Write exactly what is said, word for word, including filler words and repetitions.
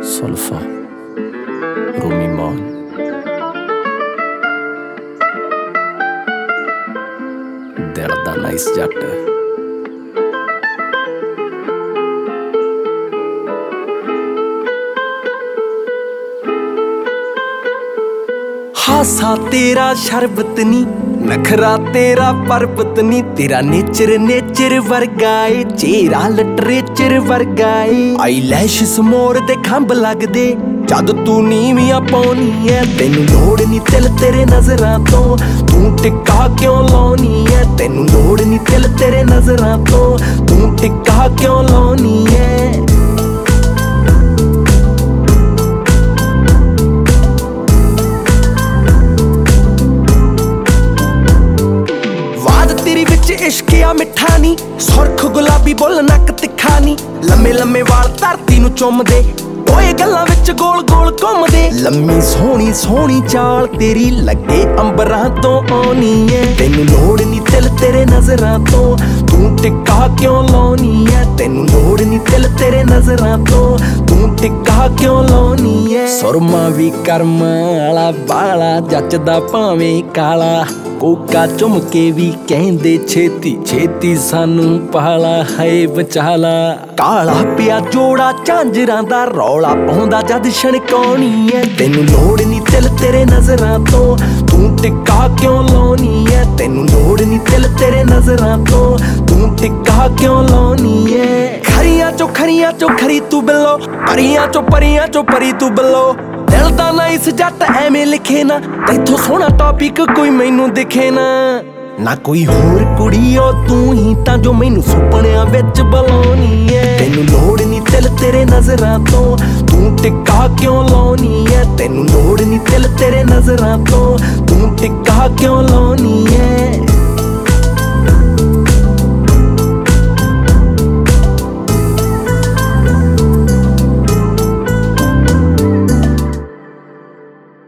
ਸੁਲਫਾ ਰੂਮੀ ਮੌਨ ਦਿਲ ਦਾ ਨਾਈਸ ਜੱਟ ਹਾਸਾ ਤੇਰਾ ਸ਼ਰਬਤ ਨੀ ਨਖਰਾ ਤੇਰਾ ਪਰਬਤ ਨੀ ਤੇਰਾ ਨੇਚਰ ਨੇਚਰ ਵਰਗਾਏ ਚਿਹਰਾ ਲਿਟਰੇਚਰ ਵਰਗਾਏ ਆਈ ਲੈਸ਼ਸ ਮੋਰ ਤੇ ਖੰਭ ਲੱਗਦੇ ਜਦ ਤੂੰ ਨੀਵੀਆਂ ਪਾਉਣੀ ਐ ਤੈਨੂੰ ਲੋੜ ਨੀ ਤਿਲ ਤੇਰੇ ਨਜ਼ਰਾਂ ਤੋਂ ਤੂੰ ਟਿੱਕਾ ਕਿਉਂ ਲਾਉਣੀ ਐ ਤੈਨੂੰ ਲੋੜ ਨੀ ਤਿਲ ਤੇਰੇ ਨਜ਼ਰਾਂ ਤੋਂ ਤੂੰ ਟਿੱਕਾ ਕਿਉਂ ਲਾਉਣੀ ਐ ਇਸ਼ਕਿਆ ਮਿੱਠਾ ਨੀ ਸੁਰਖ ਗੁਲਾਬੀ ਬੁੱਲ ਨੱਕ ਤਿੱਖਾ ਨੀ ਲੰਮੇ ਲੰਮੇ ਵਾਲ ਧਰਤੀ ਨੂੰ ਚੁੰਮਦੇ ਓਏ ਗੱਲਾਂ ਵਿੱਚ ਗੋਲ ਗੋਲ ਘੁੰਮਦੇ ਲੰਮੀ ਸੋਹਣੀ ਸੋਹਣੀ ਚਾਲ ਤੇਰੀ ਲੱਗੇ ਅੰਬਰਾਂ ਤੋਂ ਆਉਣੀ ਐ ਤੈਨੂੰ ਲੋੜ ਨੀ ਤਿਲ ਤੇਰੇ ਨਜ਼ਰਾਂ ਤੋਂ ਤੂੰ ਟਿੱਕਾ ਕਿਉਂ ਲਾਉਣੀ ਐ ਤੈਨੂੰ ਲੋੜ ਨੀ ਤਿਲ ਤੇਰੇ ਨਜ਼ਰਾਂ ਤੋਂ ਤੂੰ ਟਿੱਕਾ ਕਿਉਂ ਲਾਉਣੀ ਐ ਸੁਰਮਾ ਵੀ ਕਰਮ ਵਾਲਾ ਬਾਲਾ ਜੱਚਦਾ ਭਾਵੇਂ ਕਾਲਾ ਕੋਕਾ ਚੁੰਮ ਕੇ ਵੀ ਕਹਿੰਦੇ ਛੇਤੀ ਛੇਤੀ ਸਾਨੂੰ ਪਾਲਾ ਹੈ ਬਚਾਲਾ ਕਾਲਾ ਪਿਆ ਜੋੜਾ ਝਾਂਜਰਾਂ ਦਾ ਰੌਲਾ ਪਾਉਂਦਾ ਜਦ ਛਣਕਾਉਣੀ ਐ ਤੈਨੂੰ ਲੋੜ ਨੀ ਤਿਲ ਤੇਰੇ ਨਜ਼ਰਾਂ ਤੋਂ ਤੂੰ ਟਿੱਕਾ ਕਿਉਂ ਲਾਉਣੀ ਐ ਤੈਨੂੰ ਲੋੜ ਨੀ ਤਿਲ ਤੇਰੇ ਨਜ਼ਰਾਂ ਤੋਂ ਤੂੰ ਟਿੱਕਾ ਕਿਉਂ ਲਾਉਣੀ ਐ ਖਰੀਆਂ ਚੋਂ ਖਰੀਆਂ ਚੋਂ ਖਰੀ ਤੂੰ ਬਿੱਲੋ ਪਰੀਆਂ ਚੋਂ ਪਰੀਆਂ ਚੋਂ ਪਰੀ ਤੂੰ ਬਿੱਲੋ ਦਿਲ ਦਾ ਨਾਈਸ ਜੱਟ ਐਵੇਂ ਲਿਖੇ ਨਾ ਤੈਥੋਂ ਸੋਹਣਾ ਟੌਪਿਕ ਕੋਈ ਮੈਨੂੰ ਦਿਖੇ ਨਾ ਨਾ ਕੋਈ ਹੋਰ ਕੁੜੀ ਓ ਤੂੰ ਹੀ ਤਾਂ ਜੋ ਮੈਨੂੰ ਸੁਪਨਿਆਂ ਵਿੱਚ ਬੁਲਾਉਣੀ ਐ ਤੈਨੂੰ ਲੋੜ ਨੀ ਤਿਲ ਤੇਰੇ ਨਜ਼ਰਾਂ ਤੋਂ ਤੂੰ ਟਿੱਕਾ ਕਿਉਂ ਲਾਉਣੀ ਐ ਤੈਨੂੰ ਲੋੜ ਨੀ ਤਿਲ ਤੇਰੇ ਨਜ਼ਰਾਂ ਤੋਂ ਤੂੰ ਟਿੱਕਾ ਕਿਉਂ ਲਾਉਣੀ ਐ